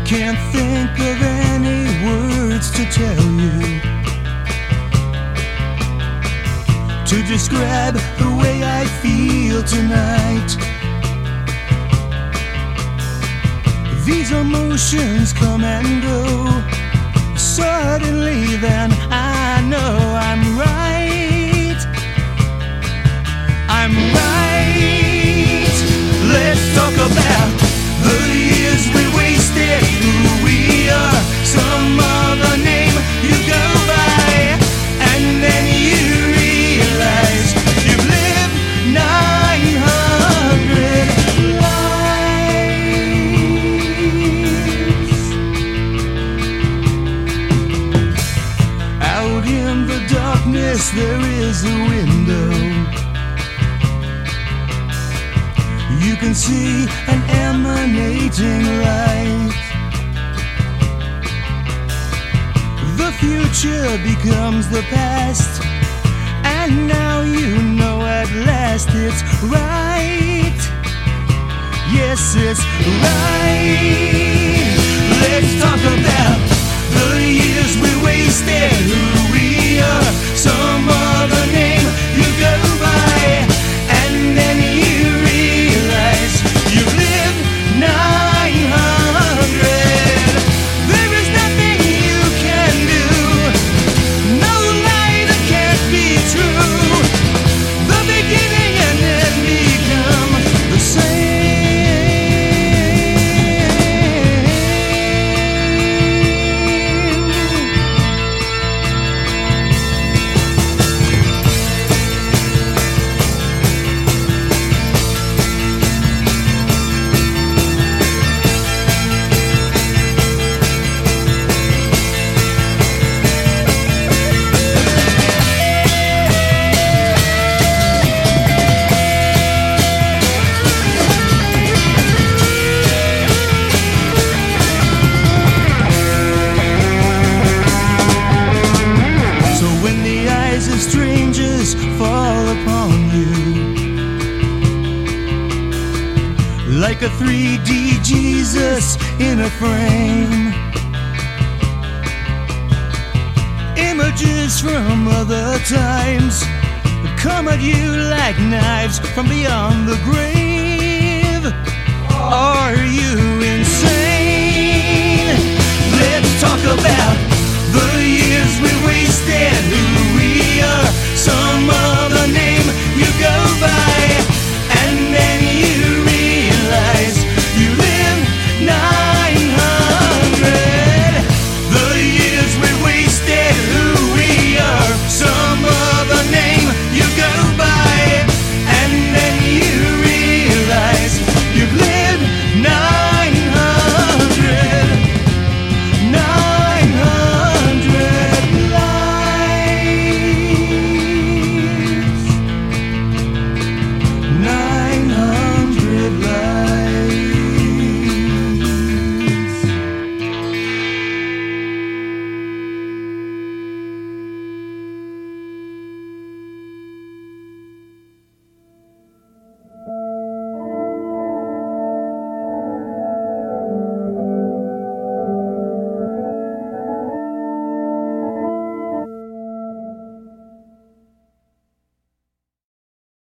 Can't think of any words to tell you, to describe the way I feel tonight. These emotions come and go suddenly, then I know I'm right. I'm right. Let's talk about the years we wasted, who we are, some other name you go by, and then you realize you've lived 900 lives. Out in the darkness there is a window. You can see an emanating light. The future becomes the past, and now you know at last it's right. Yes, it's right. Let's talk about the years we wasted, who we are, some other name you go by, and then you realize you live 900. There is nothing you can do, no lie that can't be true. The beginning and end become the same. Strangers fall upon you like a 3D Jesus in a frame. Images from other times come at you like knives from beyond the grave. Are you insane?